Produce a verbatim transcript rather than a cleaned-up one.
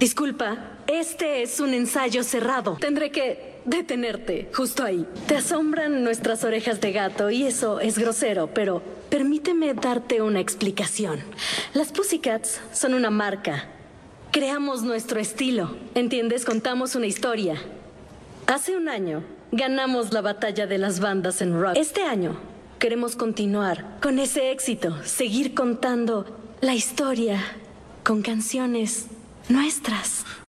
Disculpa, este es un ensayo cerrado. Tendré que detenerte justo ahí. Te asombran nuestras orejas de gato y eso es grosero, pero permíteme darte una explicación. Las Pussycats son una marca. Creamos nuestro estilo. ¿Entiendes? Contamos una historia. Hace un año ganamos la batalla de las bandas en rock. Este año queremos continuar con ese éxito, seguir contando la historia con canciones nuestras.